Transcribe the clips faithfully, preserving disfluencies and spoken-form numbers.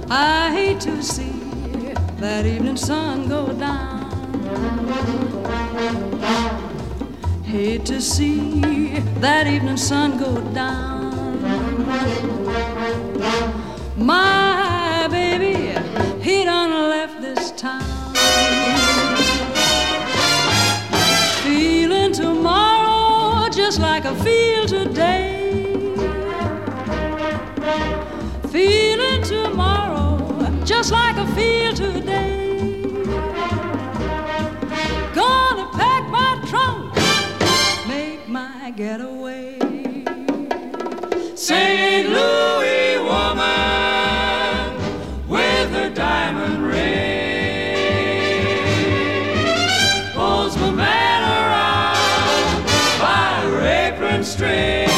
I hate to see that evening sun go down. Hate to see that evening sun go down. My baby, he done left this town. Feeling tomorrow just like I feel today. Feeling tomorrow just like I feel today. Gonna pack my trunk, make my getaway. Saint Louis woman with her diamond ring pulls my man around by her apron string.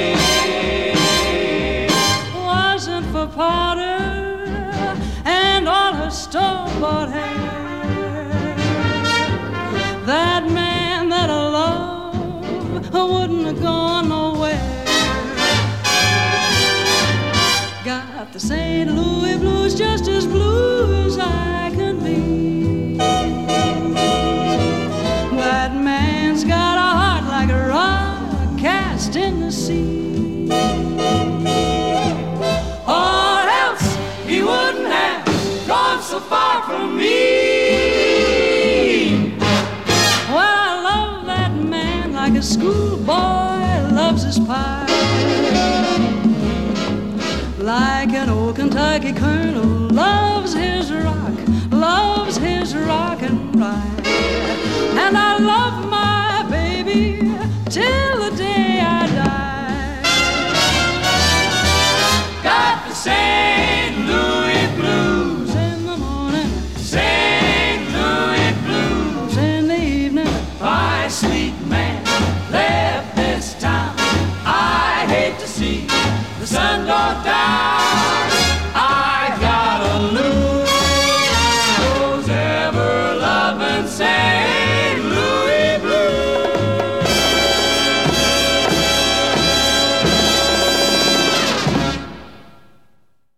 Wasn't for powder and all her store-bought hair, that man that I love wouldn't have gone nowhere. Got the Saint Louis blues, just as blue as I can be. That man's got a heart like a rock cast in the sea. Or else he wouldn't have gone so far from me. Well, I love that man like a schoolboy loves his pie. Like an old Kentucky colonel loves his rock, loves his rock and ride. And I love my baby till the day I die. Got the Saint Louis blues In the morning, Saint Louis blues. in the evening, My sweet man left this town. I hate to see the sun go